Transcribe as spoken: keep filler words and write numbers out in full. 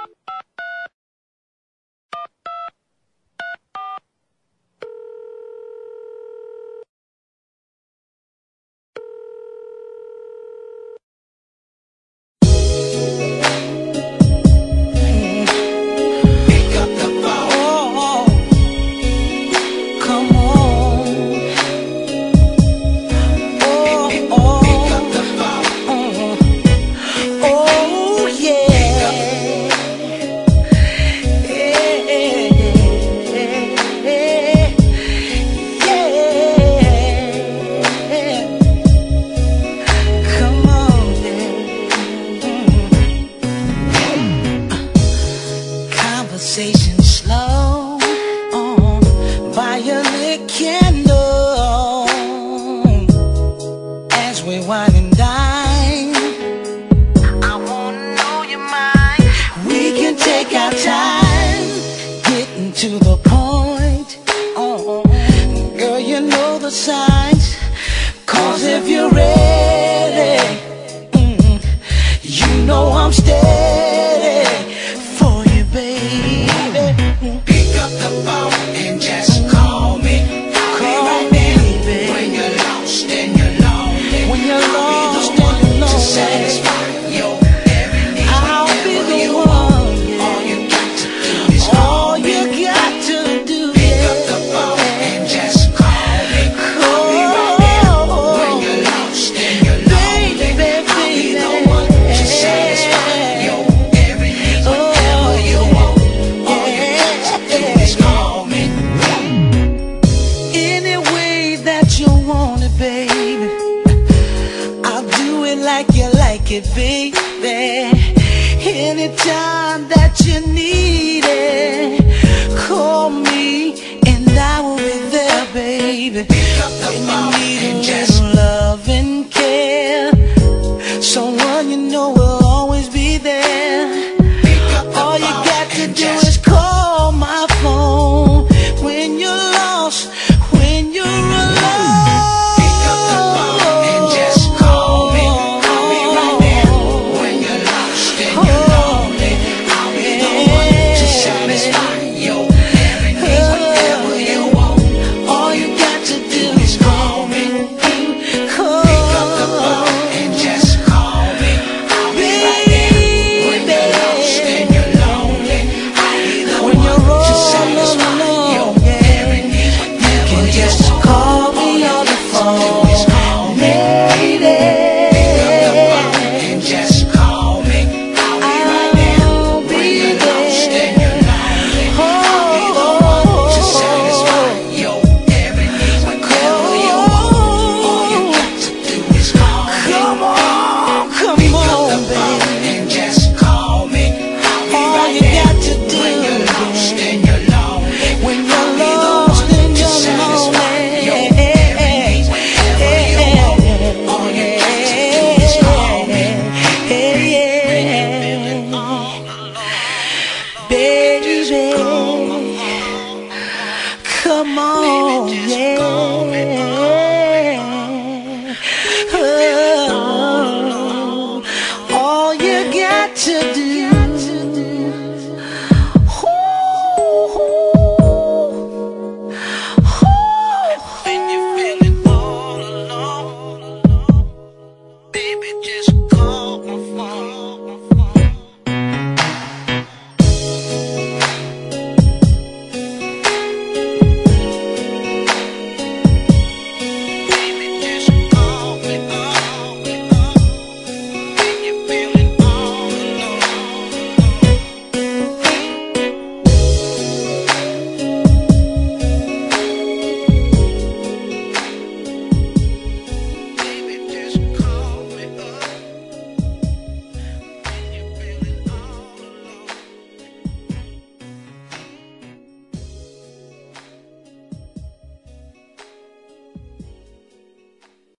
Conversation slow on violet candle as we wine and dine. I wanna know your mind. We can take our time, getting to the point. Oh, girl, you know the signs. Cause if you're ready, mm, you know I'm steady for you, baby. Pick up the phone and just call me. I'll be right there. When you're lost and you're lonely, When you're I'll lost be the one and you're to lonely, satisfy your every need. I'll be Whatever the you one, want, yeah. all you got to do is All call me. you got to do, Pick up the phone and just call me. I'll be right there. When you're lost and you're lonely, I'll be the one to satisfy your every need. Whatever you want, all you got to do is call me. any way that you want it, baby. I'll do it like you like it, baby. Anytime that you need it, call me and I will be there, baby. Pick up the When phone you need and a just little love and care, someone you know will always be there.